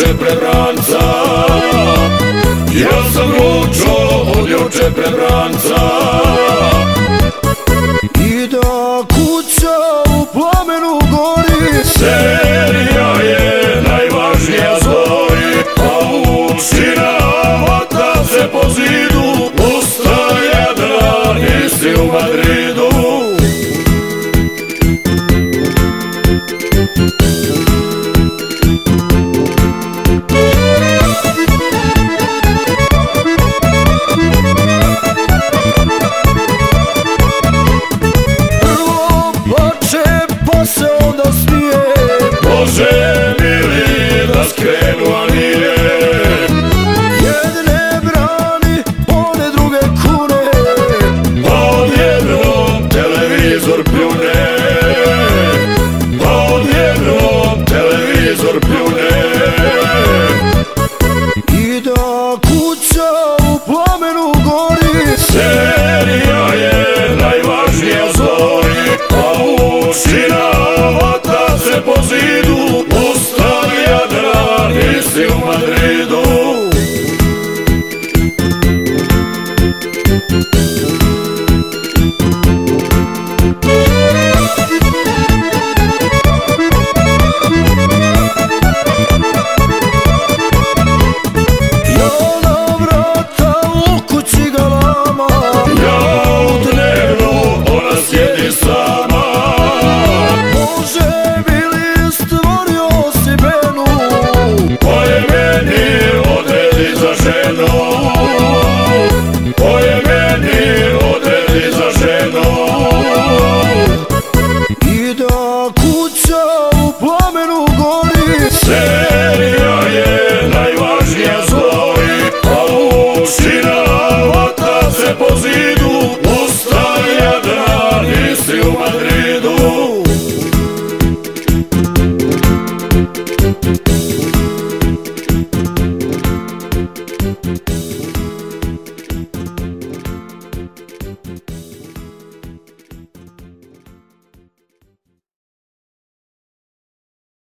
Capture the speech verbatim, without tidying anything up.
juče prebranca, ja sam ručo od juče prebranca. I da kuća u plamenu gori, serija je najvažnija zori, a učina vata se po zidu, ustaje da nisi u Madridu. se onda smije, Bože mili da skrenu, a nije. Jedne brani, one druge kune, odjednom televizor pljune, odjednom televizor pljune. I da kuća u plamenu gori, serija je najvažnija zori, a učina vata se po zidu, ustaje da nisi u Madridu. kuća u plamenu gori, serija